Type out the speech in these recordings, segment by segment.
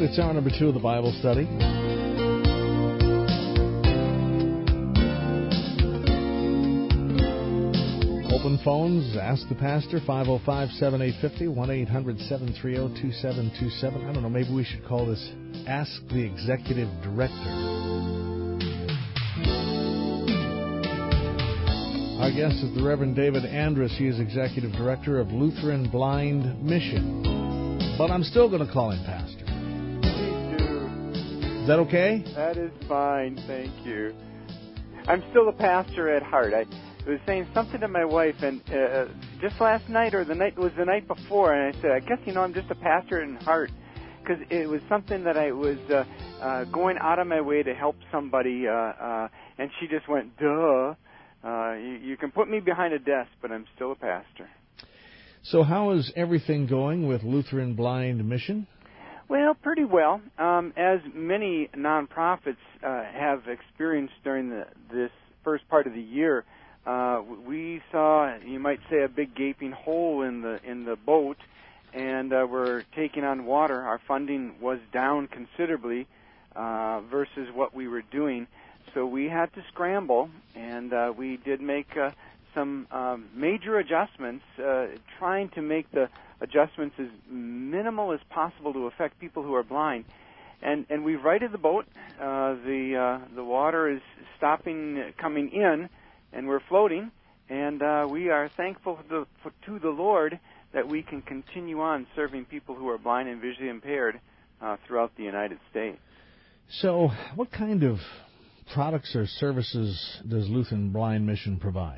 it's hour number 2 of the Bible study. Open phones, ask the pastor, 505-7850, 1-800-730-2727. I don't know, maybe we should call this Ask the Executive Director. Our guest is the Reverend David Andrus. He is Executive Director of Lutheran Blind Mission. But I'm still going to call him Pastor. Me too. Is that okay? That is fine, thank you. I'm still a pastor at heart. I was saying something to my wife, and just last night, or the night before, and I said, I guess, I'm just a pastor in heart, because it was something that I was going out of my way to help somebody, and she just went, duh. You can put me behind a desk, but I'm still a pastor. So how is everything going with Lutheran Blind Mission? Well, pretty well. As many nonprofits have experienced during this first part of the year, we saw, you might say, a big gaping hole in the boat, and we're taking on water. Our funding was down considerably versus what we were doing, so we had to scramble, and we did make some major adjustments, trying to make the adjustments as minimal as possible to affect people who are blind. And we've righted the boat. The water is stopping coming in, and we're floating, and we are thankful to the Lord that we can continue on serving people who are blind and visually impaired throughout the United States. So what kind of products or services does Lutheran Blind Mission provide?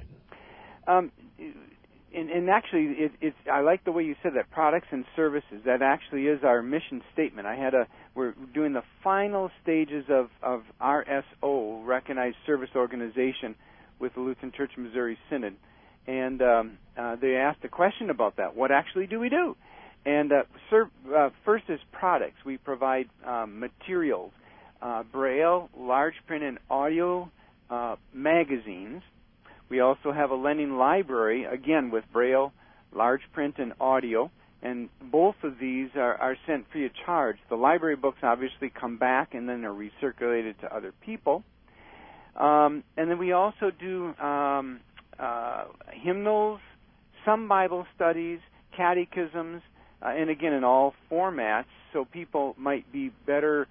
And actually, I like the way you said that, products and services. That actually is our mission statement. We're doing the final stages of RSO, Recognized Service Organization, with the Lutheran Church Missouri Synod. And they asked a question about that. What actually do we do? And first is products. We provide materials, Braille, large print, and audio magazines. We also have a lending library, again, with Braille, large print, and audio. And both of these are sent free of charge. The library books obviously come back and then are recirculated to other people. And then we also do hymnals, some Bible studies, catechisms, and again in all formats, so people might be better.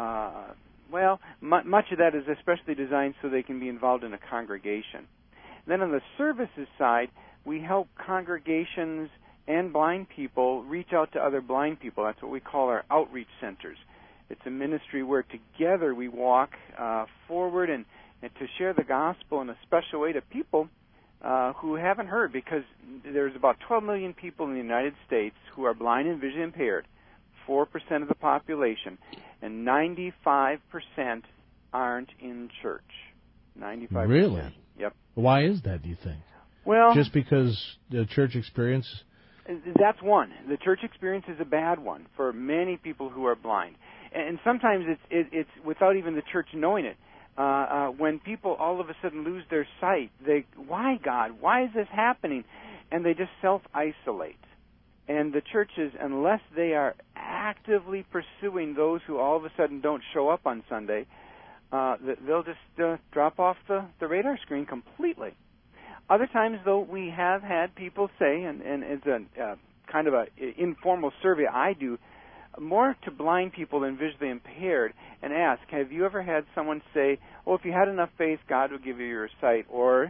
Much of that is especially designed so they can be involved in a congregation. Then on the services side, we help congregations and blind people reach out to other blind people. That's what we call our outreach centers. It's a ministry where together we walk forward and to share the gospel in a special way to people who haven't heard, because there's about 12 million people in the United States who are blind and visually impaired, 4% of the population, and 95% aren't in church. 95%. Really? Yep. Why is that, do you think? Well, just because the church experience? That's one. The church experience is a bad one for many people who are blind. And sometimes it's without even the church knowing it. When people all of a sudden lose their sight, why, God? Why is this happening? And they just self-isolate. And the churches, unless they are actively pursuing those who all of a sudden don't show up on Sunday, they'll just drop off the radar screen completely. Other times, though, we have had people say, and it's a kind of an informal survey I do, more to blind people than visually impaired, and ask, have you ever had someone say, oh, if you had enough faith, God will give you your sight, or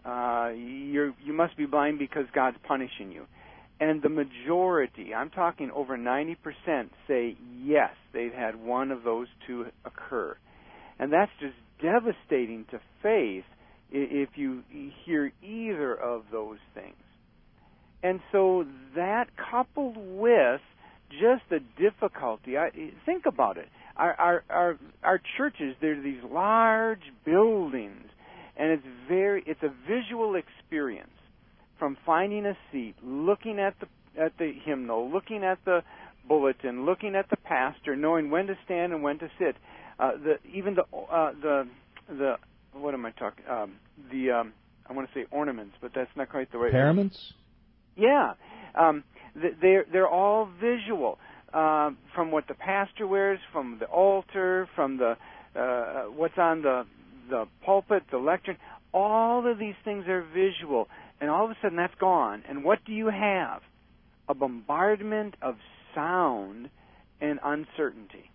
you must be blind because God's punishing you? And the majority, I'm talking over 90%, say yes, they've had one of those two occur. And that's just devastating to faith if you hear either of those things. And so that coupled with just the difficulty, think about it. Our churches, they're these large buildings, and it's a visual experience. From finding a seat, looking at the hymnal, looking at the bulletin, looking at the pastor, knowing when to stand and when to sit. What am I talking? I want to say ornaments, but that's not quite the right. Paraments? Yeah, they're all visual. from what the pastor wears, from the altar, from the what's on the pulpit, the lectern. All of these things are visual, and all of a sudden that's gone. And what do you have? A bombardment of sound and uncertainty.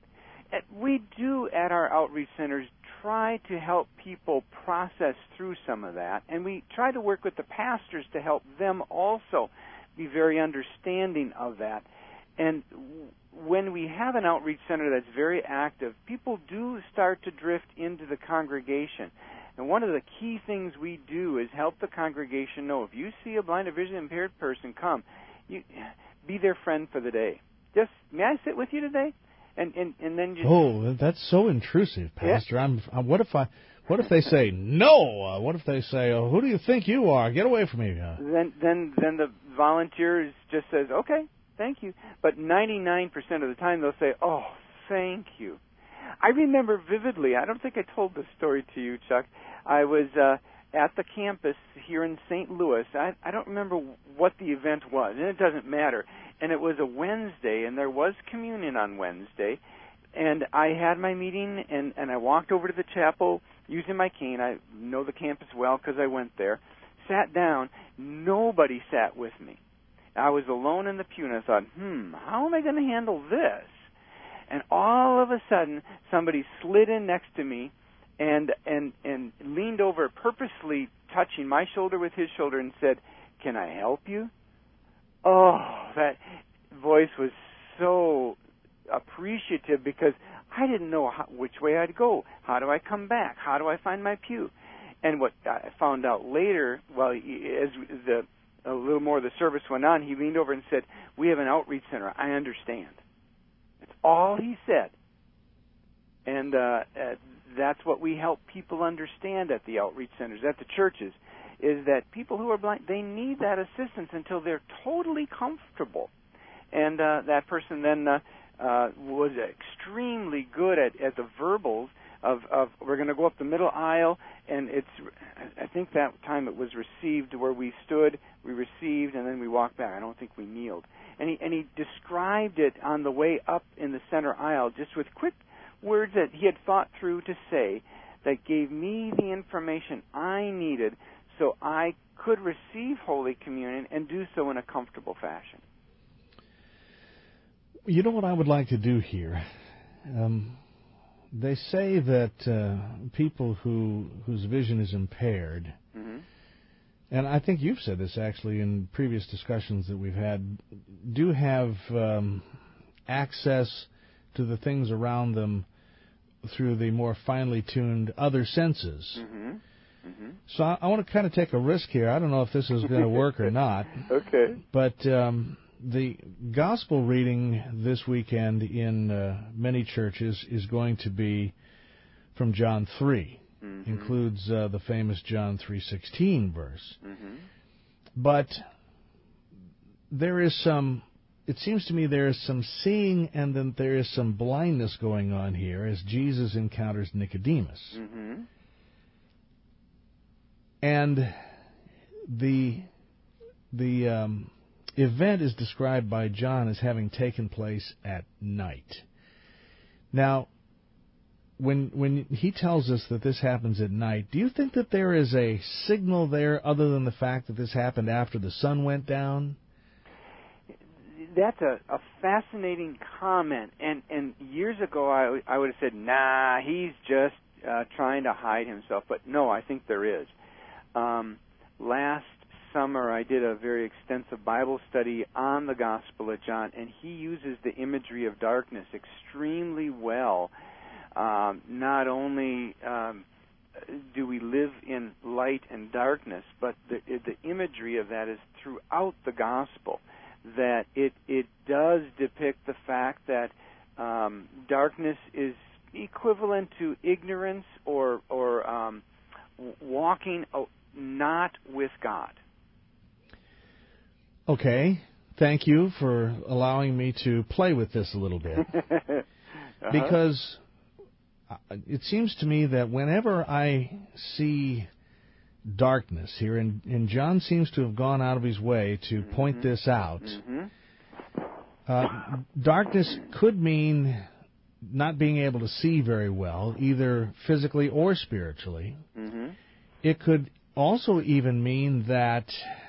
We do at our outreach centers try to help people process through some of that, and we try to work with the pastors to help them also be very understanding of that. And when we have an outreach center that's very active, people do start to drift into the congregation. And one of the key things we do is help the congregation know if you see a blind or visually impaired person come, you be their friend for the day. Just, may I sit with you today? And then just... Oh, that's so intrusive, Pastor. Yeah. What if they say no? What if they say, "Oh, who do you think you are? Get away from me"? Then the volunteer just says, "Okay, thank you." But 99% of the time they'll say, "Oh, thank you." I remember vividly. I don't think I told this story to you, Chuck. I was at the campus here in St. Louis. I don't remember what the event was, and it doesn't matter. And it was a Wednesday, and there was communion on Wednesday. And I had my meeting, and I walked over to the chapel using my cane. I know the campus well because I went there. Sat down. Nobody sat with me. I was alone in the pew, and I thought, how am I going to handle this? And all of a sudden, somebody slid in next to me and leaned over, purposely touching my shoulder with his shoulder, and said, "Can I help you?" Oh, that voice was so appreciative because I didn't know which way I'd go. How do I come back? How do I find my pew? And what I found out later, well, as a little more of the service went on, he leaned over and said, "We have an outreach center. I understand." That's all he said. And that's what we help people understand at the outreach centers, at the churches, is that people who are blind, they need that assistance until they're totally comfortable. And that person then was extremely good at the verbals of we're going to go up the middle aisle, and I think that time it was received, where we stood, we received, and then we walked back. I don't think we kneeled. And he described it on the way up in the center aisle, just with quick words that he had thought through to say, that gave me the information I needed so I could receive Holy Communion and do so in a comfortable fashion. You know what I would like to do here? They say that people whose vision is impaired, and I think you've said this actually in previous discussions that we've had, do have access to the things around them through the more finely tuned other senses. So I want to kind of take a risk here. I don't know if this is going to work or not. Okay. But the gospel reading this weekend in many churches is going to be from John 3. Includes the famous John 3:16 verse. But there is some, it seems to me there is some seeing and then there is some blindness going on here as Jesus encounters Nicodemus. And the event is described by John as having taken place at night. Now, when he tells us that this happens at night, do you think that there is a signal there other than the fact that this happened after the sun went down? That's a fascinating comment. And years ago I would have said, nah, he's just trying to hide himself. But no, I think there is. Last summer I did a very extensive Bible study on the Gospel of John, and he uses the imagery of darkness extremely well. Not only do we live in light and darkness, but the imagery of that is throughout the Gospel, that it does depict the fact that darkness is equivalent to ignorance or walking not with God. Okay. Thank you for allowing me to play with this a little bit. Because it seems to me that whenever I see darkness here, and John seems to have gone out of his way to point this out, Darkness could mean not being able to see very well, either physically or spiritually. Mm-hmm. It could also even mean that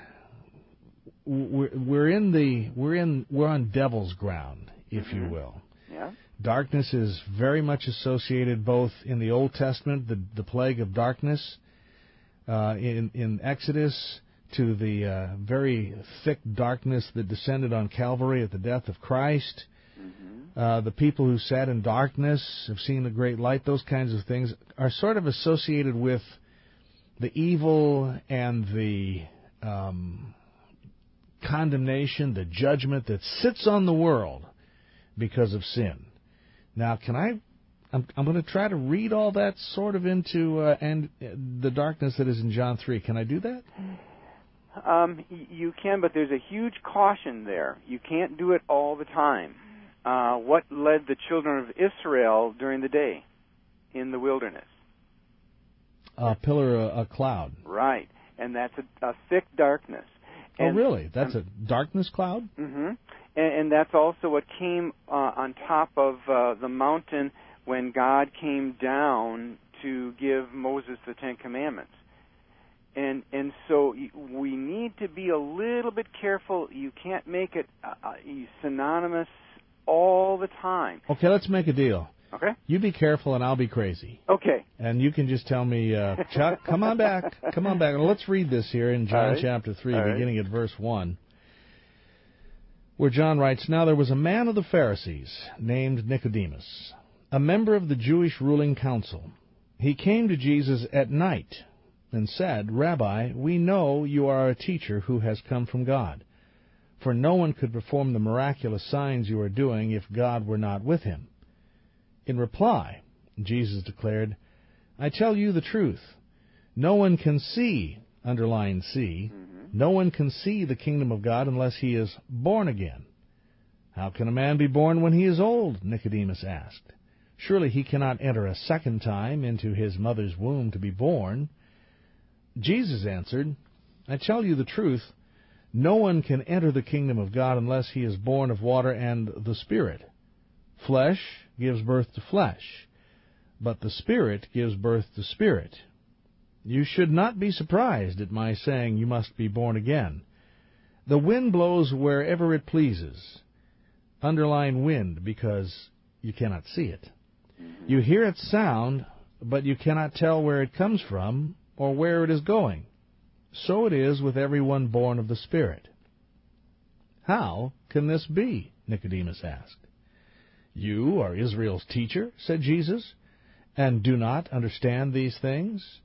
we're on devil's ground, if you will. Yeah. Darkness is very much associated both in the Old Testament, the plague of darkness, in Exodus, to the very thick darkness that descended on Calvary at the death of Christ. Mm-hmm. The people who sat in darkness have seen the great light. Those kinds of things are sort of associated with the evil and the condemnation, the judgment that sits on the world because of sin. Now, I'm going to try to read all that sort of into and the darkness that is in John 3. Can I do that? You can, but there's a huge caution there. You can't do it all the time. What led the children of Israel during the day in the wilderness? A pillar, a cloud. Right, and that's a thick darkness. And, really? That's a darkness cloud? Mm-hmm. And that's also what came on top of the mountain when God came down to give Moses the Ten Commandments. And so we need to be a little bit careful. You can't make it synonymous all the time. Okay, let's make a deal. Okay. You be careful and I'll be crazy. Okay. And you can just tell me, Chuck, come on back. Come on back. Let's read this here in John chapter 3, beginning at verse 1, where John writes, "Now there was a man of the Pharisees named Nicodemus, a member of the Jewish ruling council. He came to Jesus at night and said, 'Rabbi, we know you are a teacher who has come from God, for no one could perform the miraculous signs you are doing if God were not with him.' In reply, Jesus declared, 'I tell you the truth. No one can see,'" underline see, "no one can see the kingdom of God unless he is born again." "How can a man be born when he is old?" Nicodemus asked. "Surely he cannot enter a second time into his mother's womb to be born." Jesus answered, "I tell you the truth. No one can enter the kingdom of God unless he is born of water and the Spirit. Flesh gives birth to flesh, but the Spirit gives birth to spirit. You should not be surprised at my saying you must be born again. The wind blows wherever it pleases." Underline wind, because you cannot see it. "You hear its sound, but you cannot tell where it comes from or where it is going. So it is with everyone born of the Spirit." "How can this be?" Nicodemus asked. "You are Israel's teacher," said Jesus, "and do not understand these things?"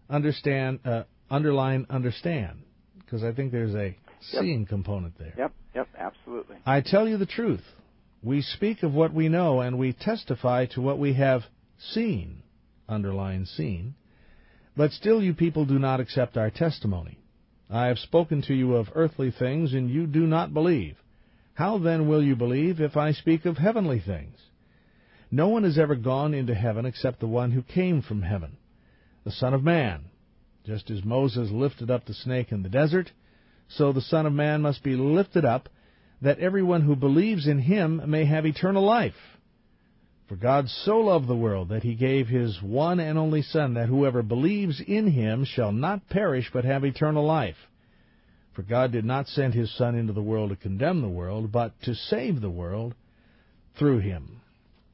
Underline understand, because I think there's a seeing component there. Yep, absolutely. "I tell you the truth. We speak of what we know, and we testify to what we have seen," underline seen, "but still you people do not accept our testimony. I have spoken to you of earthly things, and you do not believe. How then will you believe if I speak of heavenly things? No one has ever gone into heaven except the one who came from heaven, the Son of Man. Just as Moses lifted up the snake in the desert, so the Son of Man must be lifted up, that everyone who believes in him may have eternal life. For God so loved the world that he gave his one and only Son, that whoever believes in him shall not perish but have eternal life. For God did not send his Son into the world to condemn the world, but to save the world through him."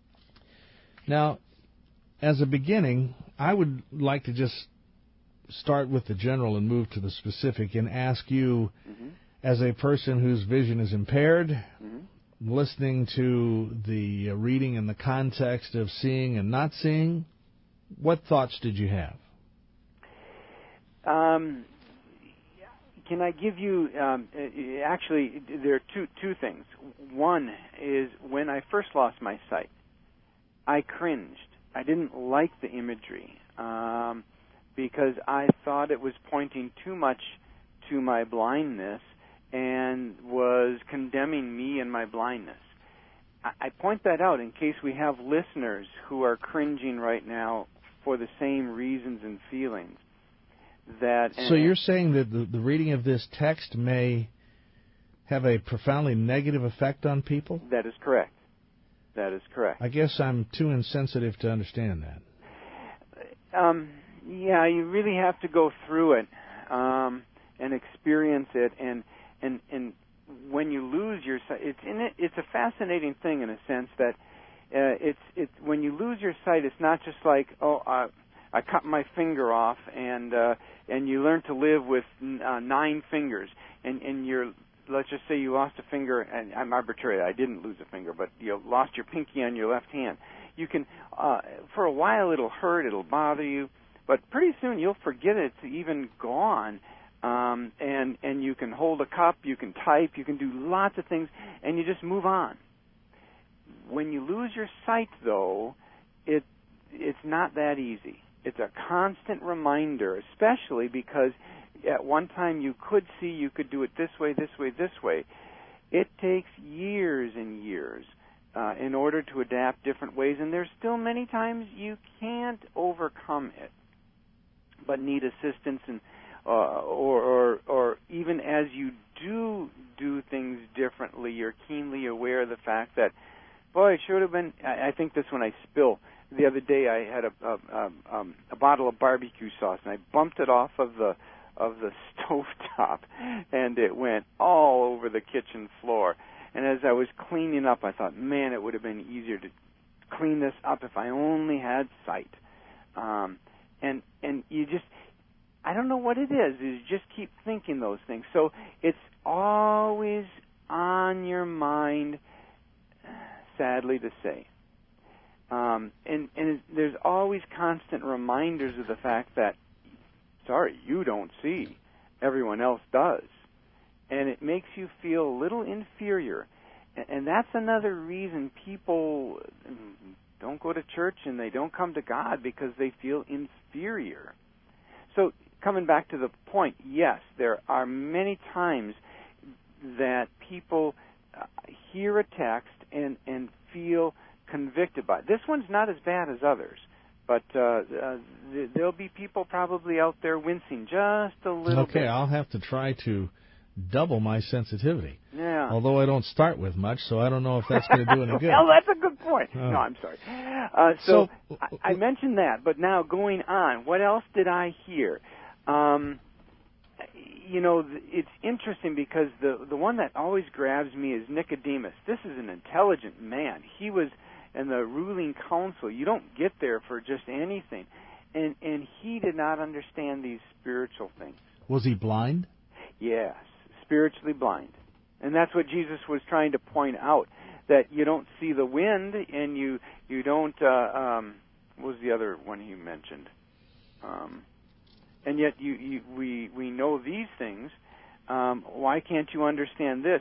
Now, as a beginning, I would like to just start with the general and move to the specific and ask you, as a person whose vision is impaired, listening to the reading in the context of seeing and not seeing, what thoughts did you have? Can I give you, actually, there are two things. One is when I first lost my sight, I cringed. I didn't like the imagery because I thought it was pointing too much to my blindness and was condemning me and my blindness. I point that out in case we have listeners who are cringing right now for the same reasons and feelings. So you're saying that the reading of this text may have a profoundly negative effect on people? That is correct. That is correct. I guess I'm too insensitive to understand that. Yeah, you really have to go through it and experience it, and when you lose your sight, it's a fascinating thing in a sense that it's when you lose your sight, it's not just like, I cut my finger off, and you learn to live with 9 fingers, and you're, let's just say you lost a finger, and I'm arbitrary, I didn't lose a finger, but you lost your pinky on your left hand. You can, for a while it'll hurt, it'll bother you, but pretty soon you'll forget it's even gone, and you can hold a cup, you can type, you can do lots of things, and you just move on. When you lose your sight, though, it's not that easy. It's a constant reminder, especially because at one time you could see, you could do it this way, this way, this way. It takes years and years in order to adapt different ways, and there's still many times you can't overcome it, but need assistance, and or even as you do things differently, you're keenly aware of the fact that, boy, it should have been. I think this when I spill. The other day I had a bottle of barbecue sauce, and I bumped it off of the stovetop, and it went all over the kitchen floor. And as I was cleaning up, I thought, man, it would have been easier to clean this up if I only had sight. And you just, I don't know what it is. You just keep thinking those things. So it's always on your mind, sadly to say. And there's always constant reminders of the fact that, sorry, you don't see. Everyone else does. And it makes you feel a little inferior. And that's another reason people don't go to church and they don't come to God, because they feel inferior. So coming back to the point, yes, there are many times that people hear a text and feel convicted by it. This one's not as bad as others, but there'll be people probably out there wincing just a little bit. Okay, I'll have to try to double my sensitivity. Yeah. Although I don't start with much, so I don't know if that's going to do any good. Well, that's a good point. Oh. No, I'm sorry. So I mentioned that, but now going on, what else did I hear? It's interesting because the one that always grabs me is Nicodemus. This is an intelligent man. He was in the ruling council. You don't get there for just anything. And he did not understand these spiritual things. Was he blind? Yes, spiritually blind. And that's what Jesus was trying to point out, that you don't see the wind, and you don't, what was the other one he mentioned? And yet we know these things. Why can't you understand this?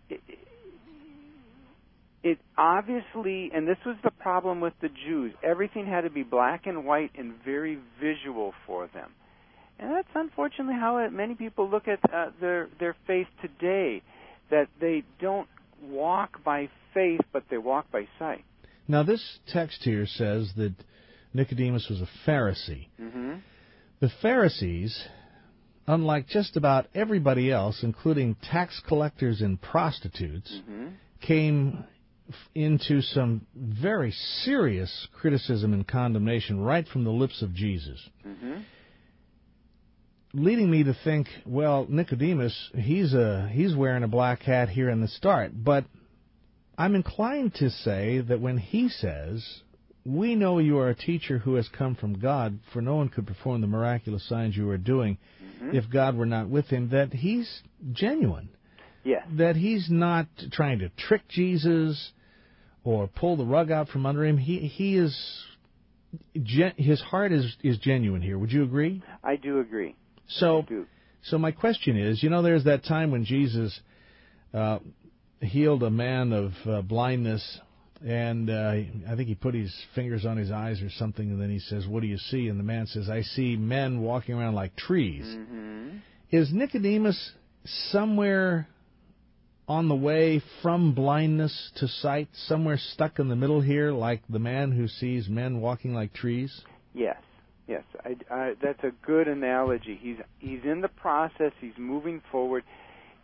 It obviously, and this was the problem with the Jews, everything had to be black and white and very visual for them. And that's unfortunately how many people look at their faith today, that they don't walk by faith, but they walk by sight. Now, this text here says that Nicodemus was a Pharisee. Mm-hmm. The Pharisees, unlike just about everybody else, including tax collectors and prostitutes, mm-hmm. came into some very serious criticism and condemnation right from the lips of Jesus. Mm-hmm. Leading me to think, well, Nicodemus, he's wearing a black hat here in the start. But I'm inclined to say that when he says, "We know you are a teacher who has come from God, for no one could perform the miraculous signs you are doing mm-hmm. if God were not with him," that he's genuine. Yes. That he's not trying to trick Jesus or pull the rug out from under him. He is, his heart is genuine here. Would you agree? I do agree. So my question is, there's that time when Jesus healed a man of blindness, and I think he put his fingers on his eyes or something, and then he says, "What do you see?" And the man says, "I see men walking around like trees." Mm-hmm. Is Nicodemus somewhere on the way from blindness to sight, somewhere stuck in the middle here, like the man who sees men walking like trees? Yes. Yes, that's a good analogy. He's in the process. He's moving forward.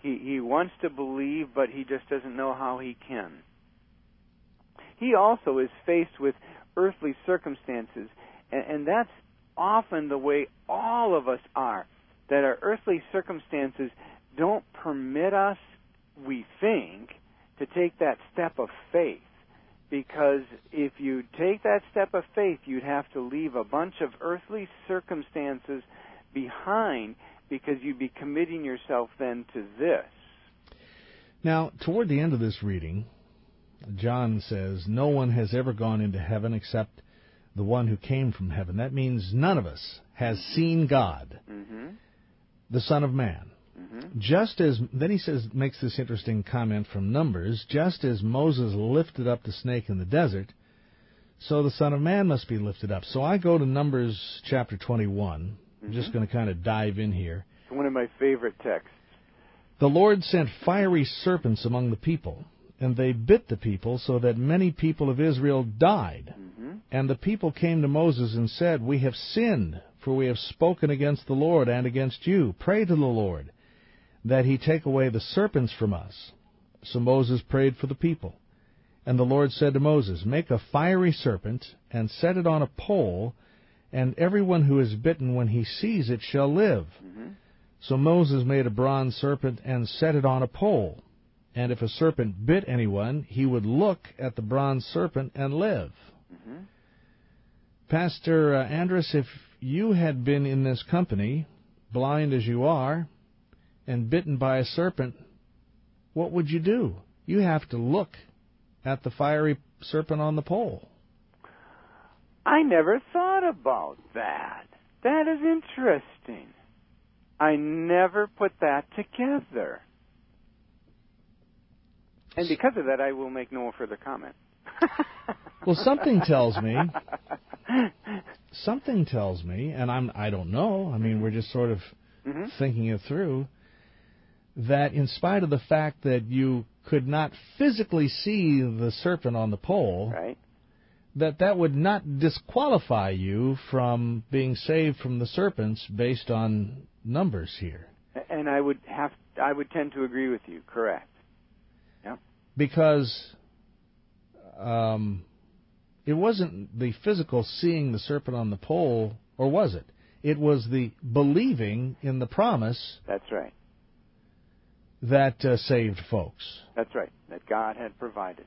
He wants to believe, but he just doesn't know how he can. He also is faced with earthly circumstances, and that's often the way all of us are, that our earthly circumstances don't permit us, we think, to take that step of faith. Because if you take that step of faith, you'd have to leave a bunch of earthly circumstances behind, because you'd be committing yourself then to this. Now, toward the end of this reading, John says, no one has ever gone into heaven except the one who came from heaven. That means none of us has seen God, the Son of Man. Just as, then he says, makes this interesting comment from Numbers, just as Moses lifted up the snake in the desert, so the Son of Man must be lifted up. So I go to Numbers chapter 21. I'm just going to kind of dive in here. It's one of my favorite texts. The Lord sent fiery serpents among the people, and they bit the people, so that many people of Israel died. And the people came to Moses and said, we have sinned, for we have spoken against the Lord and against you. Pray to the Lord, that he take away the serpents from us. So Moses prayed for the people. And the Lord said to Moses, make a fiery serpent, and set it on a pole, and everyone who is bitten when he sees it shall live. So Moses made a bronze serpent and set it on a pole. And if a serpent bit anyone, he would look at the bronze serpent and live. Pastor Andrus, if you had been in this company, blind as you are, and bitten by a serpent, what would you do? You have to look at the fiery serpent on the pole. I never thought about that. That is interesting. I never put that together. And because of that, I will make no further comment. Well, something tells me, and I don't know, I mean, we're just sort of thinking it through, that in spite of the fact that you could not physically see the serpent on the pole, right, that would not disqualify you from being saved from the serpents based on Numbers here. And I would tend to agree with you, correct. Yep. Because it wasn't the physical seeing the serpent on the pole, or was it? It was the believing in the promise. That's right. That saved folks. That's right, that God had provided.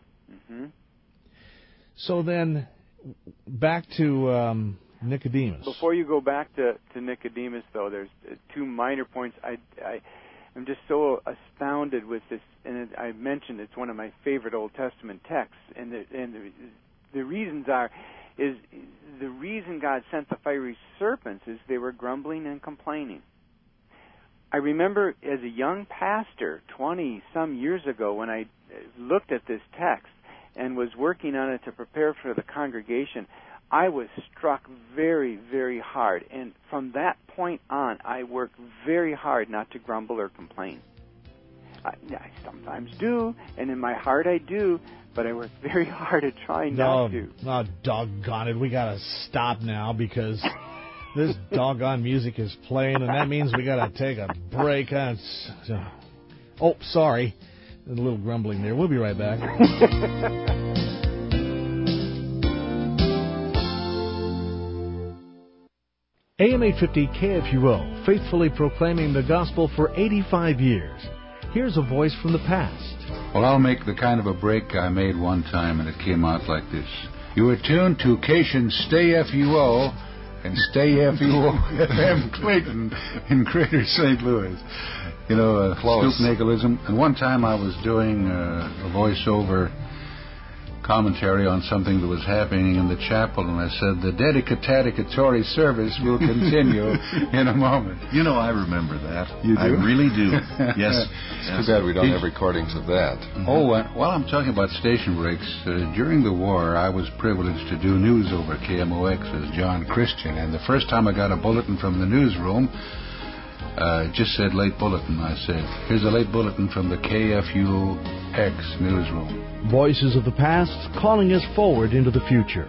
So then, back to Nicodemus. Before you go back to Nicodemus, though, there's two minor points. I'm just so astounded with this, and I mentioned it's one of my favorite Old Testament texts, and the reasons is the reason God sent the fiery serpents is they were grumbling and complaining. I remember as a young pastor 20-some years ago when I looked at this text and was working on it to prepare for the congregation, I was struck very, very hard. And from that point on, I worked very hard not to grumble or complain. I sometimes do, and in my heart I do, but I work very hard at trying not to. Oh, doggone it. We got to stop now because this doggone music is playing, and that means we got to take a break. Oh, sorry. There's a little grumbling there. We'll be right back. AM 850 KFUO, faithfully proclaiming the gospel for 85 years. Here's a voice from the past. Well, I'll make the kind of a break I made one time, and it came out like this. You are tuned to Cation Stay FUO and Stay FUO FM Clayton in Greater St. Louis. You know, Stoop Nicholism. And one time I was doing a voiceover commentary on something that was happening in the chapel, and I said, the dedicatory service will continue in a moment. You know, I remember that. You do? I really do. Yes. It's too bad we don't have recordings of that. Oh, while I'm talking about station breaks, during the war, I was privileged to do news over KMOX as John Christian, and the first time I got a bulletin from the newsroom, it just said late bulletin. I said, here's a late bulletin from the KFUX newsroom. Voices of the past calling us forward into the future.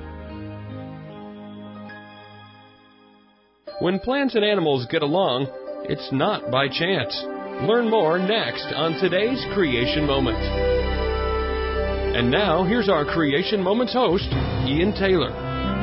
When plants and animals get along, it's not by chance. Learn more next on today's Creation Moment. And now, here's our Creation Moments host, Ian Taylor.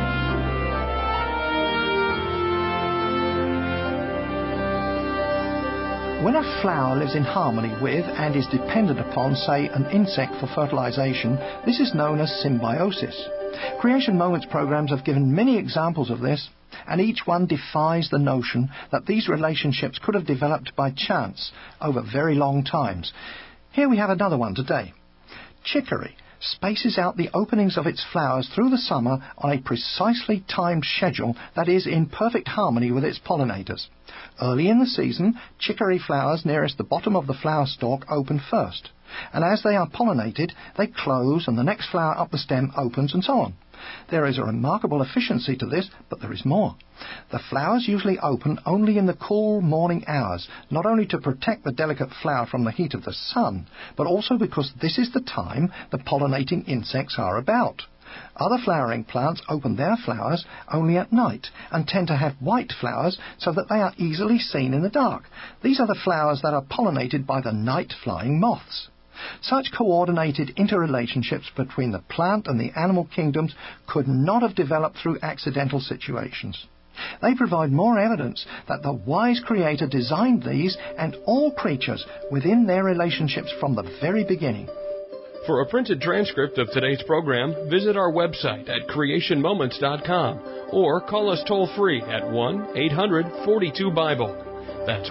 When a flower lives in harmony with and is dependent upon, say, an insect for fertilization, this is known as symbiosis. Creation Moments programs have given many examples of this, and each one defies the notion that these relationships could have developed by chance over very long times. Here we have another one today. Chicory spaces out the openings of its flowers through the summer on a precisely timed schedule that is in perfect harmony with its pollinators. Early in the season, chicory flowers nearest the bottom of the flower stalk open first, and as they are pollinated, they close and the next flower up the stem opens and so on. There is a remarkable efficiency to this, but there is more. The flowers usually open only in the cool morning hours, not only to protect the delicate flower from the heat of the sun, but also because this is the time the pollinating insects are about. Other flowering plants open their flowers only at night and tend to have white flowers so that they are easily seen in the dark. These are the flowers that are pollinated by the night-flying moths. Such coordinated interrelationships between the plant and the animal kingdoms could not have developed through accidental situations. They provide more evidence that the wise Creator designed these and all creatures within their relationships from the very beginning. For a printed transcript of today's program, visit our website at creationmoments.com or call us toll-free at 1-800-42-BIBLE. That's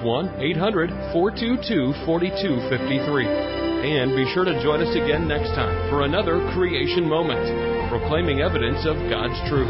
1-800-422-4253. And be sure to join us again next time for another Creation Moment, proclaiming evidence of God's truth.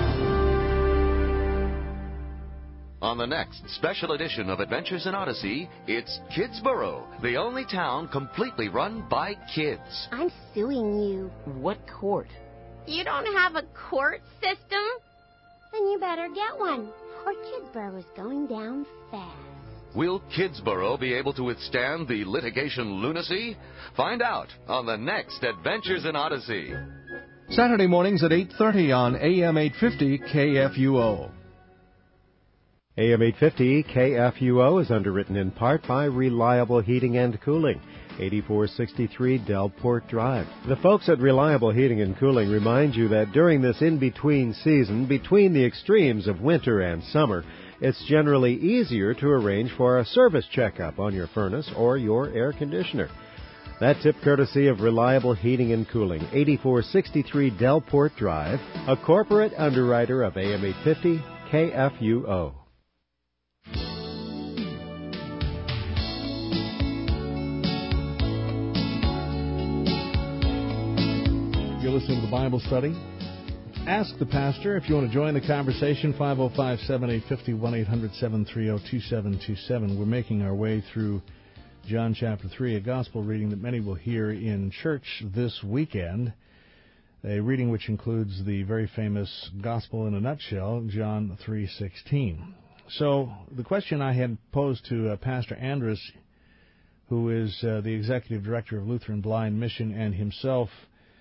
On the next special edition of Adventures in Odyssey, it's Kidsborough, the only town completely run by kids. I'm suing you. What court? You don't have a court system? Then you better get one, or Kidsborough is going down fast. Will Kidsborough be able to withstand the litigation lunacy? Find out on the next Adventures in Odyssey. Saturday mornings at 8:30 on AM 850 KFUO. AM 850 KFUO is underwritten in part by Reliable Heating and Cooling, 8463 Delport Drive. The folks at Reliable Heating and Cooling remind you that during this in-between season, between the extremes of winter and summer, it's generally easier to arrange for a service checkup on your furnace or your air conditioner. That tip courtesy of Reliable Heating and Cooling, 8463 Delport Drive, a corporate underwriter of AM 850 KFUO. You're listening to the Bible Study. Ask the Pastor. If you want to join the conversation, 505-7850, 1-800-730-2727. We're making our way through John chapter 3, a gospel reading that many will hear in church this weekend, a reading which includes the very famous Gospel in a Nutshell, John 3:16. So the question I had posed to Pastor Andrus, who is the Executive Director of Lutheran Blind Mission and himself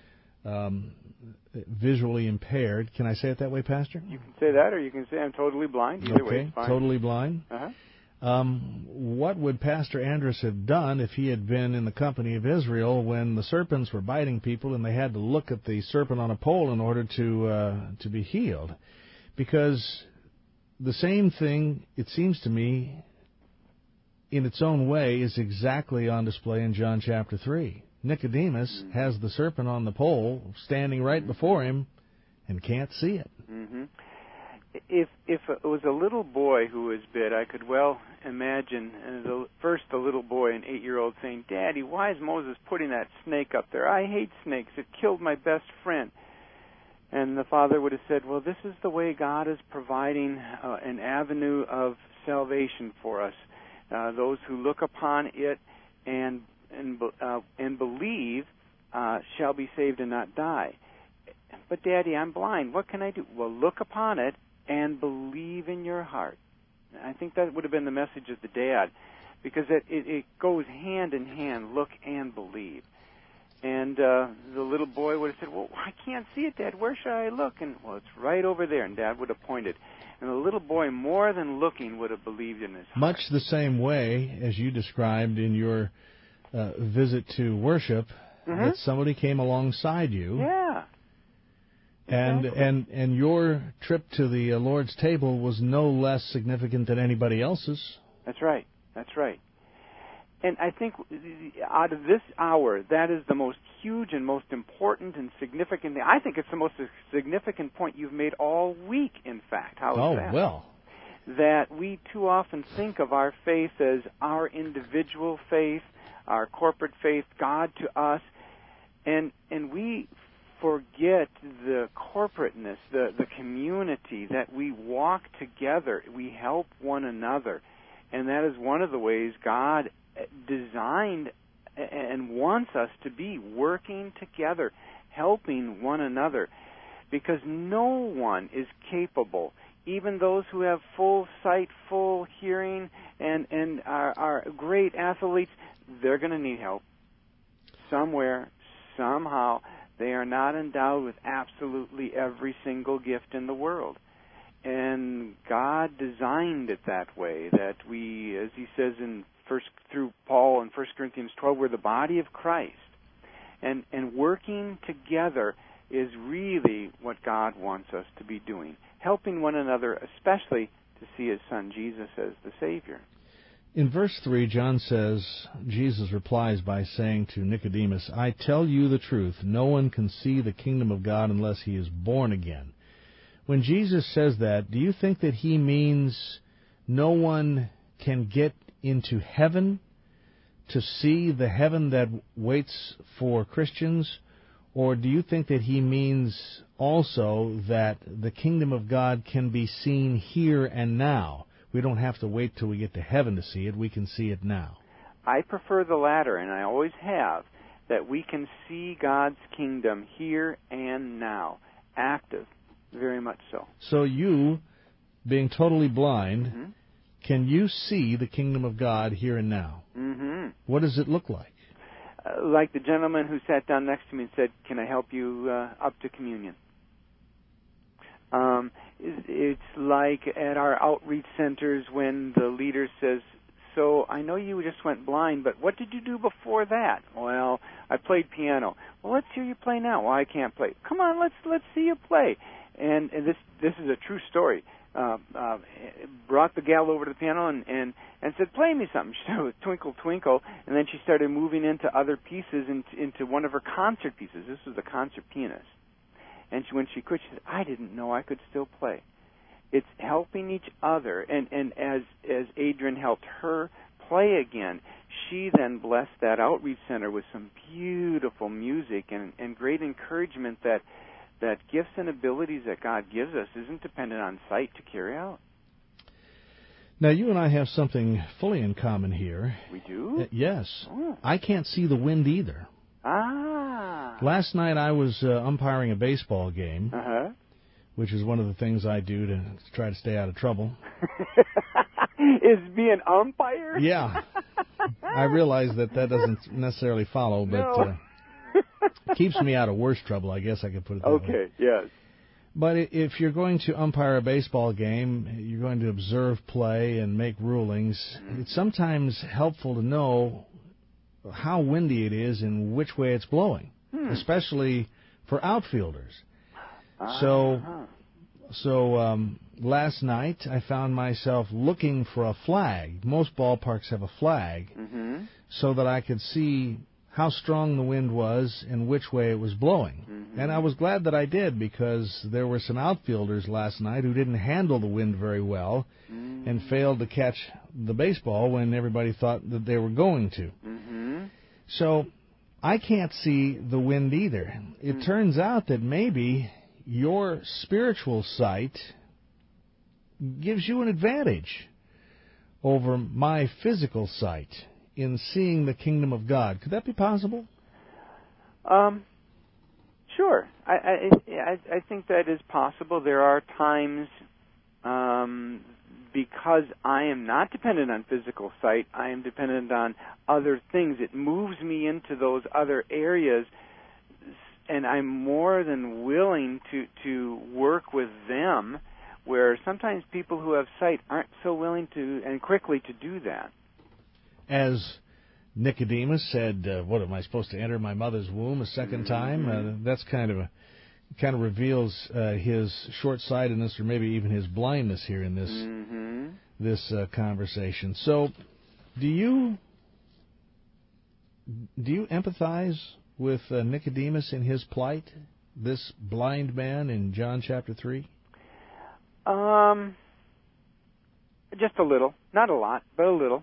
visually impaired. Can I say it that way, Pastor? You can say that, or you can say I'm totally blind. Either way, it's fine. Totally blind. Uh-huh. What would Pastor Andrus have done if he had been in the company of Israel when the serpents were biting people and they had to look at the serpent on a pole in order to be healed? Because the same thing, it seems to me, in its own way, is exactly on display in John chapter 3. Nicodemus has the serpent on the pole standing right before him and can't see it. Mm-hmm. If it was a little boy who was bit, I could well imagine the little boy, an 8-year-old, saying, "Daddy, why is Moses putting that snake up there? I hate snakes. It killed my best friend." And the father would have said, "Well, this is the way God is providing an avenue of salvation for us. Those who look upon it and believe shall be saved and not die." "But, Daddy, I'm blind. What can I do?" "Well, look upon it and believe in your heart." I think that would have been the message of the dad, because it goes hand in hand, look and believe. And the little boy would have said, "Well, I can't see it, Dad. Where should I look?" And, "Well, it's right over there." And Dad would have pointed. And the little boy, more than looking, would have believed in his heart. Much the same way as you described in your visit to worship, that somebody came alongside you. Yeah. Exactly. And your trip to the Lord's table was no less significant than anybody else's. That's right. That's right. And I think out of this hour, that is the most huge and most important and significant thing. I think it's the most significant point you've made all week, in fact. How is that? Oh, well. That we too often think of our faith as our individual faith, our corporate faith, God to us, and we forget the corporateness, the community, that we walk together, we help one another. And that is one of the ways God designed and wants us to be, working together, helping one another, because no one is capable, even those who have full sight, full hearing, and are great athletes, they're going to need help. Somewhere, somehow, they are not endowed with absolutely every single gift in the world. And God designed it that way, that we, as he says through Paul in 1 Corinthians 12, we're the body of Christ. And working together is really what God wants us to be doing, helping one another, especially to see his Son Jesus as the Savior. In verse 3, John says, Jesus replies by saying to Nicodemus, I tell you the truth, no one can see the kingdom of God unless he is born again. When Jesus says that, do you think that he means no one can get into heaven to see the heaven that waits for Christians? Or do you think that he means also that the kingdom of God can be seen here and now? We don't have to wait till we get to heaven to see it. We can see it now. I prefer the latter, and I always have, that we can see God's kingdom here and now, active. Very much so. So you, being totally blind, can you see the kingdom of God here and now? Mm-hmm. What does it look like? Like the gentleman who sat down next to me and said, can I help you up to communion? It's like at our outreach centers when the leader says, so I know you just went blind, but what did you do before that? Well, I played piano. Well, let's hear you play now. Well, I can't play. Come on, let's see you play. And this is a true story. Brought the gal over to the piano and said, play me something. She started with Twinkle, Twinkle, and then she started moving into other pieces, into one of her concert pieces. This was a concert pianist. And when she quit, she said, I didn't know I could still play. It's helping each other. And as Adrian helped her play again, she then blessed that outreach center with some beautiful music and great encouragement that gifts and abilities that God gives us isn't dependent on sight to carry out. Now, you and I have something fully in common here. We do? Yes. Oh. I can't see the wind either. Ah. Last night I was umpiring a baseball game, which is one of the things I do to try to stay out of trouble. Is be an umpire? Yeah. I realize that doesn't necessarily follow, but... No. Keeps me out of worse trouble, I guess I could put it that way. Okay, yes. But if you're going to umpire a baseball game, you're going to observe play and make rulings, it's sometimes helpful to know how windy it is and which way it's blowing, especially for outfielders. So last night I found myself looking for a flag. Most ballparks have a flag, so that I could see how strong the wind was and which way it was blowing. And I was glad that I did, because there were some outfielders last night who didn't handle the wind very well and failed to catch the baseball when everybody thought that they were going to. So I can't see the wind either. It turns out that maybe your spiritual sight gives you an advantage over my physical sight in seeing the kingdom of God. Could that be possible? Sure. I think that is possible. There are times, because I am not dependent on physical sight, I am dependent on other things. It moves me into those other areas, and I'm more than willing to work with them where sometimes people who have sight aren't so willing to and quickly to do that. As Nicodemus said, what, am I supposed to enter my mother's womb a second time? That's kind of reveals his short-sightedness, or maybe even his blindness here in this conversation. So, do you empathize with Nicodemus in his plight, this blind man in John chapter 3? Just a little, not a lot, but a little.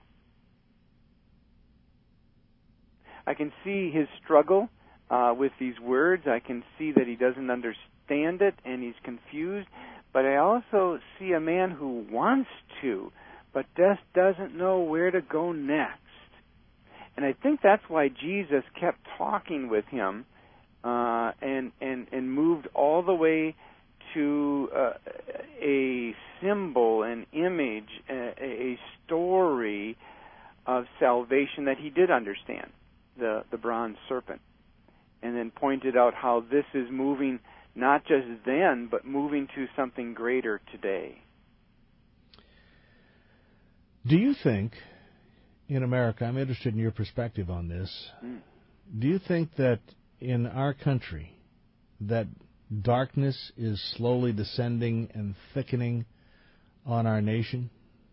I can see his struggle with these words. I can see that he doesn't understand it and he's confused. But I also see a man who wants to, but just doesn't know where to go next. And I think that's why Jesus kept talking with him and moved all the way to a symbol, an image, a story of salvation that he did understand, the bronze serpent, and then pointed out how this is moving not just then, but moving to something greater today. Do you think, in America, I'm interested in your perspective on this, do you think that in our country that darkness is slowly descending and thickening on our nation?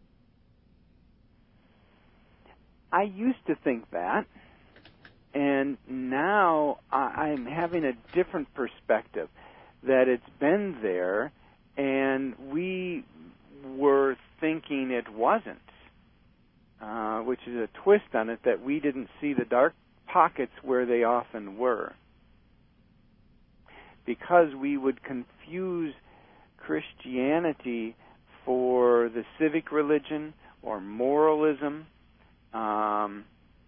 I used to think that, and now I'm having a different perspective, that it's been there, and we were thinking it wasn't, which is a twist on it, that we didn't see the dark pockets where they often were, because we would confuse Christianity for the civic religion or moralism, and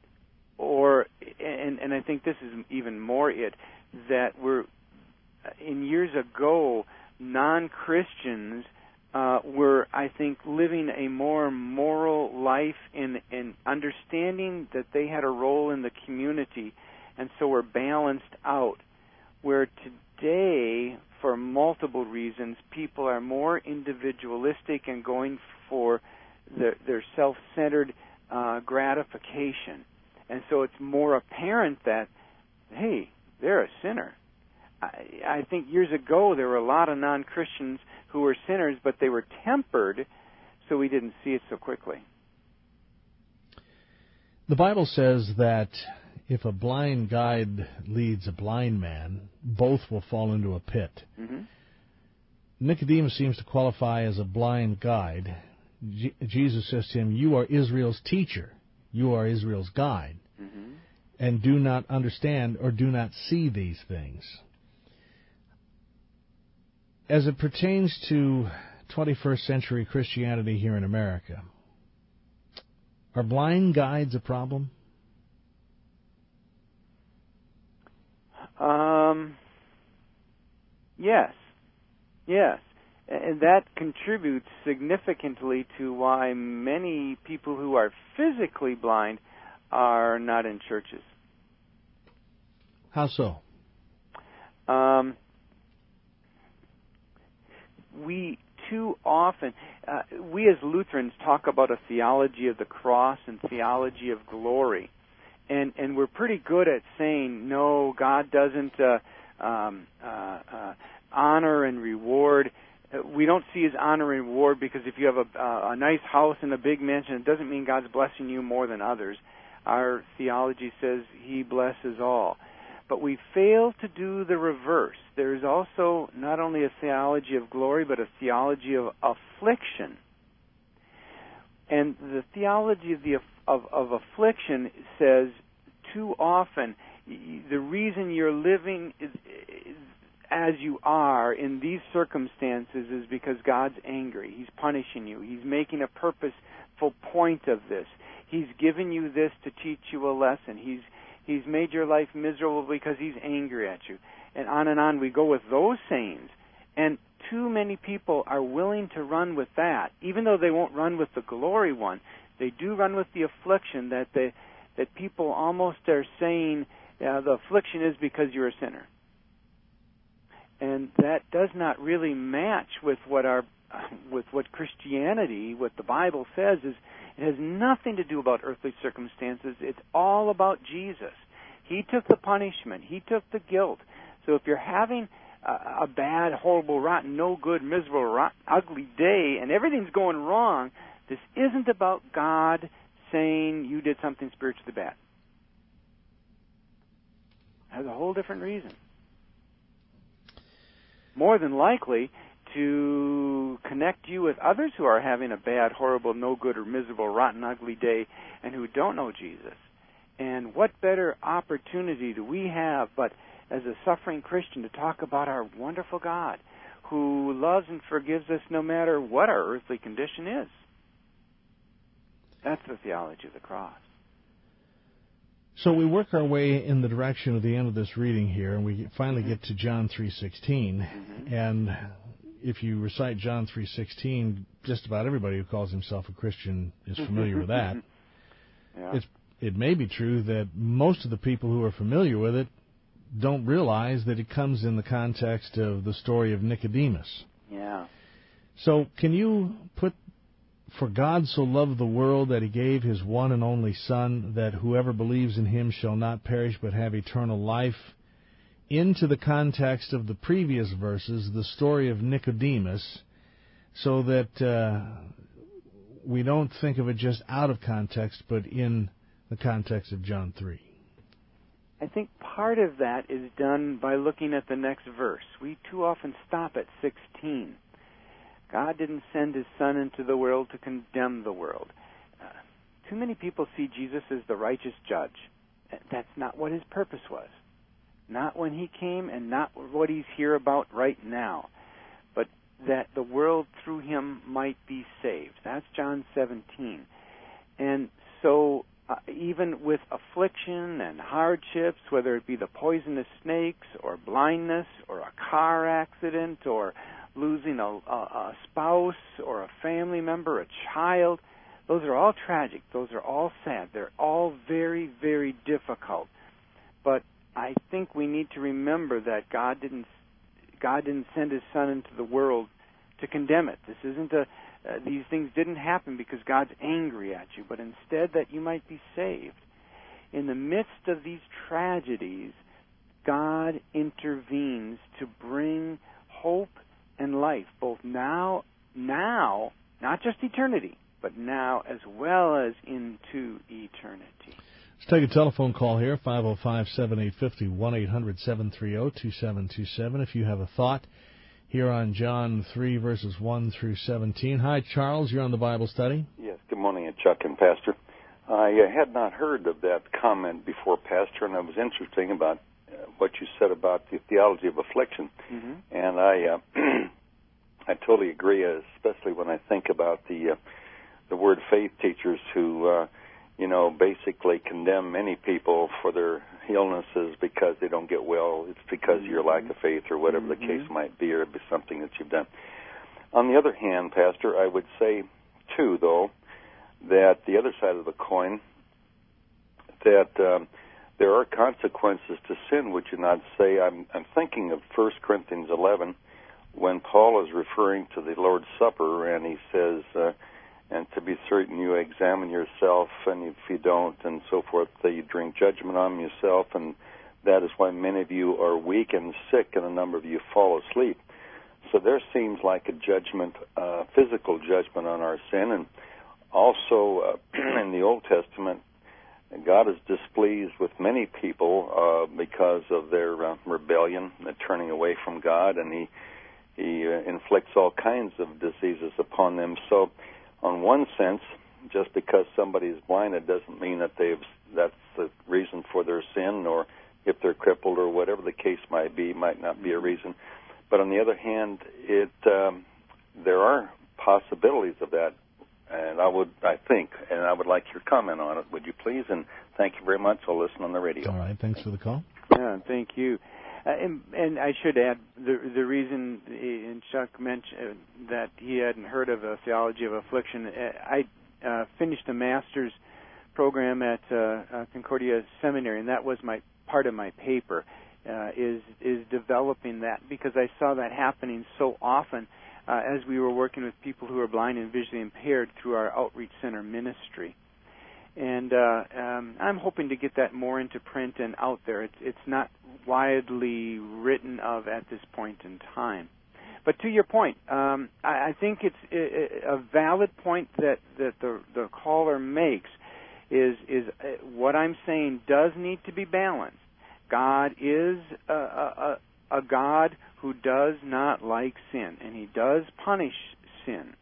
I think this is even more it, that we're, in years ago, non-Christians were, I think, living a more moral life in understanding that they had a role in the community, and so were balanced out, where today, for multiple reasons, people are more individualistic and going for their self-centered gratification. And so it's more apparent that, hey, they're a sinner. I think years ago there were a lot of non-Christians who were sinners, but they were tempered, so we didn't see it so quickly. The Bible says that if a blind guide leads a blind man, both will fall into a pit. Nicodemus seems to qualify as a blind guide. Jesus says to him, you are Israel's teacher. You are Israel's guide. And do not understand or do not see these things. As it pertains to 21st century Christianity here in America, are blind guides a problem? Yes. And that contributes significantly to why many people who are physically blind are not in churches. How so? We too often, we as Lutherans talk about a theology of the cross and theology of glory. And we're pretty good at saying, no, God doesn't honor and reward. We don't see his honor and reward because if you have a nice house and a big mansion, it doesn't mean God's blessing you more than others. Our theology says he blesses all. But we fail to do the reverse. There is also not only a theology of glory, but a theology of affliction. And the theology of affliction says too often the reason you're living as you are in these circumstances is because God's angry. He's punishing you. He's making a purposeful point of this. He's given you this to teach you a lesson. He's made your life miserable because he's angry at you. And on we go with those sayings. And too many people are willing to run with that. Even though they won't run with the glory one, they do run with the affliction that people almost are saying, the affliction is because you're a sinner. And that does not really match with what our with what Christianity, what the Bible says, is it has nothing to do about earthly circumstances. It's all about Jesus. He took the punishment. He took the guilt. So if you're having a bad, horrible, rotten, no good, miserable, rotten, ugly day, and everything's going wrong, this isn't about God saying you did something spiritually bad. It has a whole different reason. More than likely to connect you with others who are having a bad, horrible, no good, or miserable, rotten, ugly day and who don't know Jesus. And what better opportunity do we have but as a suffering Christian to talk about our wonderful God who loves and forgives us no matter what our earthly condition is. That's the theology of the cross. So we work our way in the direction of the end of this reading here, and we finally get to John 3:16. And if you recite John 3:16, just about everybody who calls himself a Christian is familiar with that. Yeah. It may be true that most of the people who are familiar with it don't realize that it comes in the context of the story of Nicodemus. Yeah. So can you put, "For God so loved the world that he gave his one and only Son, that whoever believes in him shall not perish but have eternal life," into the context of the previous verses, the story of Nicodemus, so that we don't think of it just out of context, but in the context of John 3? I think part of that is done by looking at the next verse. We too often stop at 16. God didn't send his Son into the world to condemn the world. Too many people see Jesus as the righteous judge. That's not what his purpose was. Not when he came and not what he's here about right now. But that the world through him might be saved. That's John 17. And so even with affliction and hardships, whether it be the poisonous snakes or blindness or a car accident or losing a spouse or a family member, a child, those are all tragic. Those are all sad. They're all very, very difficult. But I think we need to remember that God didn't send his Son into the world to condemn it. This isn't these things didn't happen because God's angry at you, but instead that you might be saved. In the midst of these tragedies, God intervenes to bring hope and life, both now, not just eternity, but now as well as into eternity. Let's take a telephone call here, 505-7850, 1-800-730-2727. If you have a thought here on John 3, verses 1 through 17. Hi, Charles. You're on the Bible study. Yes, good morning, Chuck and Pastor. I had not heard of that comment before, Pastor, and it was interesting about what you said about the theology of affliction. Mm-hmm. And I totally agree, especially when I think about the word faith teachers who, basically condemn many people for their illnesses because they don't get well. It's because of your lack of faith or whatever the case might be, or it'd be something that you've done. On the other hand, Pastor, I would say, too, though, that the other side of the coin, that there are consequences to sin, would you not say? I'm thinking of 1 Corinthians 11, when Paul is referring to the Lord's Supper, and he says, and to be certain you examine yourself, and if you don't, and so forth, that you drink judgment on yourself, and that is why many of you are weak and sick, and a number of you fall asleep. So there seems like a judgment, physical judgment on our sin, and also in the Old Testament, God is displeased with many people because of their rebellion, turning away from God, and He inflicts all kinds of diseases upon them. So, on one sense, just because somebody is blind, it doesn't mean that that's the reason for their sin, or if they're crippled or whatever the case might not be a reason. But on the other hand, there are possibilities of that, and I would like your comment on it, would you please? And thank you very much. I'll listen on the radio. All right, thanks for the call. Yeah, thank you. And I should add, the reason, and Chuck mentioned that he hadn't heard of a theology of affliction, I finished a master's program at Concordia Seminary, and that was part of my paper, is developing that, because I saw that happening so often. as we were working with people who are blind and visually impaired through our outreach center ministry. And I'm hoping to get that more into print and out there. It's not widely written of at this point in time. But to your point, I think it's a valid point that the caller makes. Is what I'm saying does need to be balanced. God is a God who does not like sin, and He does punish sin.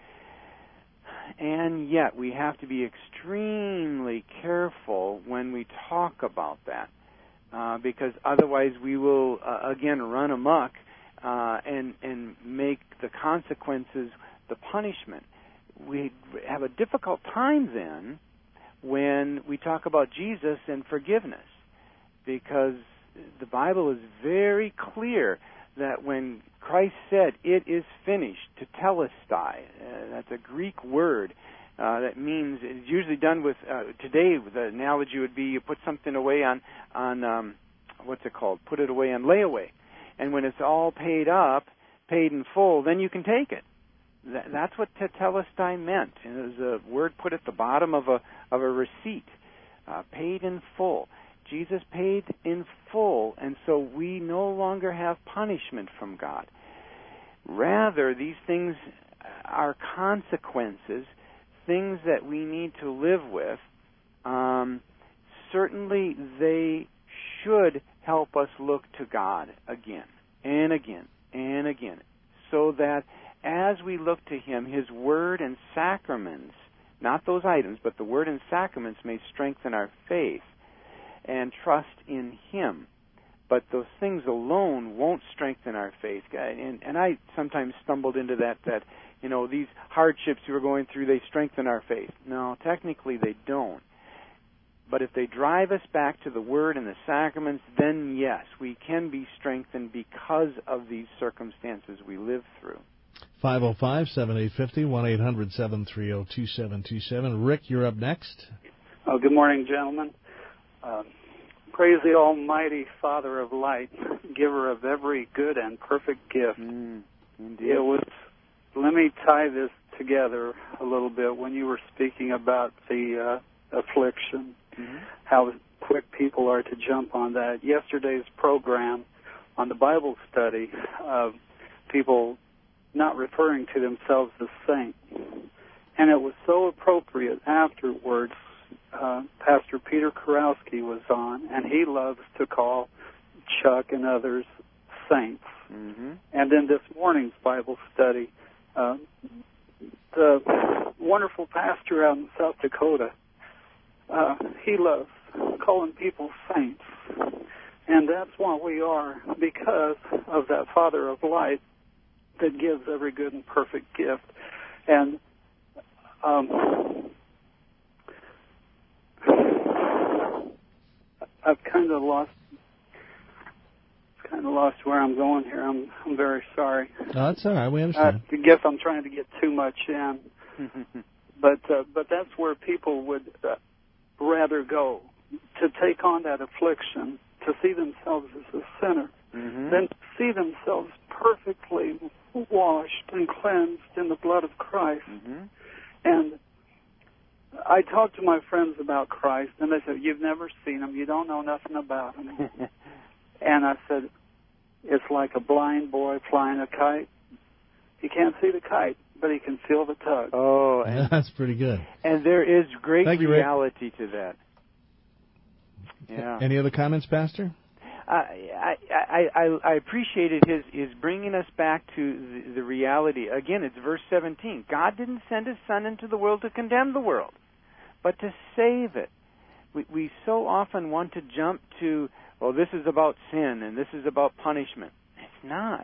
And yet we have to be extremely careful when we talk about that, because otherwise we will again run amok and make the consequences the punishment. We have a difficult time then when we talk about Jesus and forgiveness, because the Bible is very clear that when Christ said, "It is finished," tetelestai, that's a Greek word that means, it's usually done with, today the analogy would be you put something away on what's it called? Put it away on layaway. And when it's all paid up, paid in full, then you can take it. That's what tetelestai meant. And it was a word put at the bottom of a receipt, paid in full. Jesus paid in full, and so we no longer have punishment from God. Rather, these things are consequences, things that we need to live with. Certainly, they should help us look to God again and again and again, so that as we look to Him, His Word and sacraments, not those items, but the Word and sacraments may strengthen our faith and trust in Him. But those things alone won't strengthen our faith. And I sometimes stumbled into that these hardships we're going through, they strengthen our faith. No, technically they don't. But if they drive us back to the Word and the sacraments, then yes, we can be strengthened because of these circumstances we live through. 505-7850, 1-800-730-2727. Rick, you're up next. Oh, good morning, gentlemen. Praise the Almighty Father of light, giver of every good and perfect gift. Indeed. Let me tie this together a little bit. When you were speaking about the affliction, how quick people are to jump on that. Yesterday's program on the Bible study, people not referring to themselves as saints. And it was so appropriate afterwards. Pastor Peter Kurowski was on, and he loves to call Chuck and others saints. And then this morning's Bible study, the wonderful pastor out in South Dakota, he loves calling people saints. And that's what we are, because of that Father of light that gives every good and perfect gift. And I've kind of lost where I'm going here. I'm very sorry. No, that's all right. We understand. I guess I'm trying to get too much in, but that's where people would rather go, to take on that affliction, to see themselves as a sinner, than to see themselves perfectly washed and cleansed in the blood of Christ. And I talk to my friends about Christ, and they said, "You've never seen Him. You don't know nothing about Him." And I said, it's like a blind boy flying a kite. He can't see the kite, but he can feel the tug. Oh, that's pretty good. And there is great reality to that. Yeah. Any other comments, Pastor? I appreciated his bringing us back to the reality. Again, it's verse 17. God didn't send His Son into the world to condemn the world, but to save it. We so often want to jump to, well, this is about sin and this is about punishment. It's not.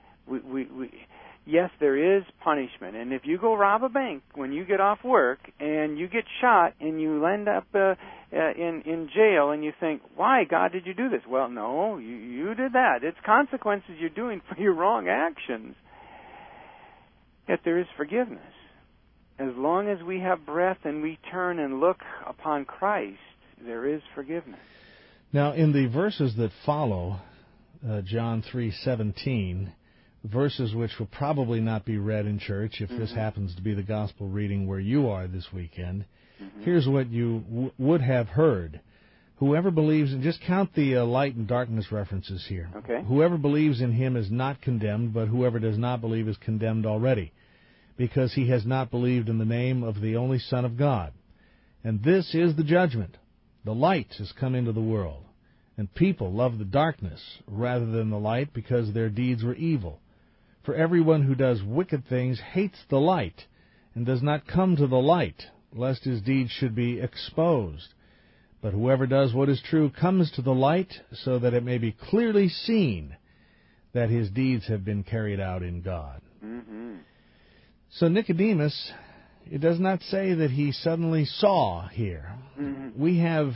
Yes, there is punishment. And if you go rob a bank when you get off work and you get shot and you end up in jail and you think, why, God, did you do this? Well, no, you did that. It's consequences you're doing for your wrong actions. Yet there is forgiveness. As long as we have breath and we turn and look upon Christ, there is forgiveness. Now, in the verses that follow, John 3:17, verses which will probably not be read in church if this happens to be the gospel reading where you are this weekend. Here's what you would have heard. Whoever believes, and just count the light and darkness references here. Okay. Whoever believes in him is not condemned, but whoever does not believe is condemned already, because he has not believed in the name of the only Son of God. And this is the judgment. The light has come into the world, and people love the darkness rather than the light because their deeds were evil. For everyone who does wicked things hates the light, and does not come to the light, lest his deeds should be exposed. But whoever does what is true comes to the light, so that it may be clearly seen that his deeds have been carried out in God. So Nicodemus, it does not say that he suddenly saw here. We have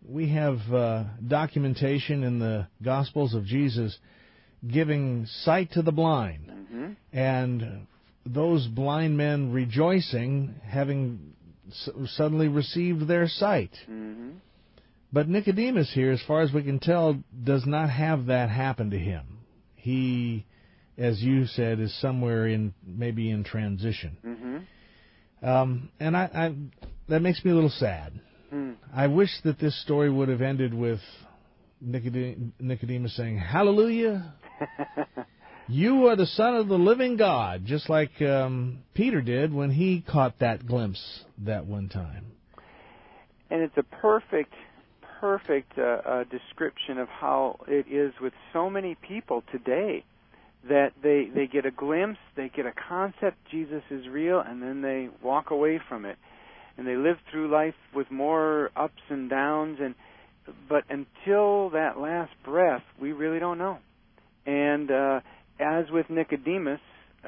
documentation in the Gospels of Jesus giving sight to the blind, and those blind men rejoicing, having suddenly received their sight. But Nicodemus here, as far as we can tell, does not have that happen to him. He, as you said, is somewhere maybe in transition. And that makes me a little sad. I wish that this story would have ended with Nicodemus saying, "Hallelujah, you are the Son of the living God," just like Peter did when he caught that glimpse that one time. And it's a perfect description of how it is with so many people today, that they get a glimpse, they get a concept, Jesus is real, and then they walk away from it. And they live through life with more ups and downs, but until that last breath, we really don't know. And as with Nicodemus,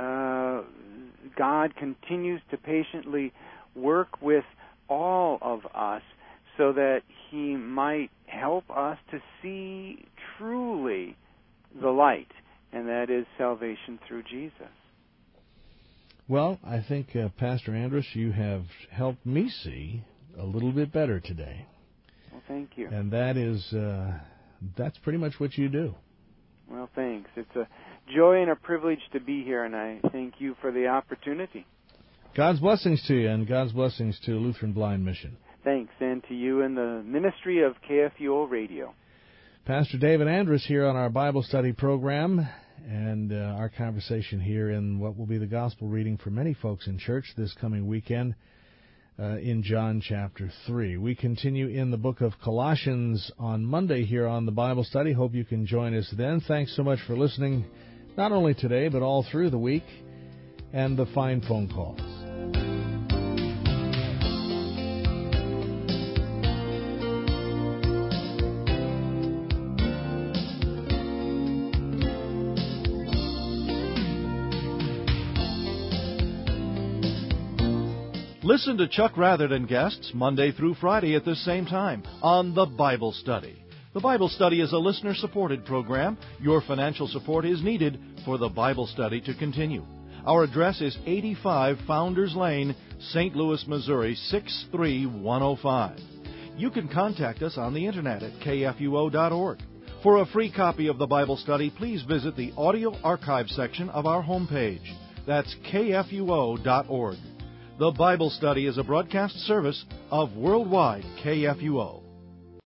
God continues to patiently work with all of us so that he might help us to see truly the light, and that is salvation through Jesus. Well, I think, Pastor Andrus, you have helped me see a little bit better today. Well, thank you. And that's pretty much what you do. Well, thanks. It's a joy and a privilege to be here, and I thank you for the opportunity. God's blessings to you, and God's blessings to Lutheran Blind Mission. Thanks, and to you and the ministry of KFUO Radio. Pastor David Andrus here on our Bible study program, and our conversation here in what will be the gospel reading for many folks in church this coming weekend in John chapter 3. We continue in the book of Colossians on Monday here on the Bible study. Hope you can join us then. Thanks so much for listening, not only today, but all through the week, and the fine phone calls. Listen to Chuck Rather and guests Monday through Friday at this same time on The Bible Study. The Bible Study is a listener-supported program. Your financial support is needed for The Bible Study to continue. Our address is 85 Founders Lane, St. Louis, Missouri, 63105. You can contact us on the Internet at kfuo.org. For a free copy of The Bible Study, please visit the audio archive section of our homepage. That's kfuo.org. The Bible Study is a broadcast service of Worldwide KFUO.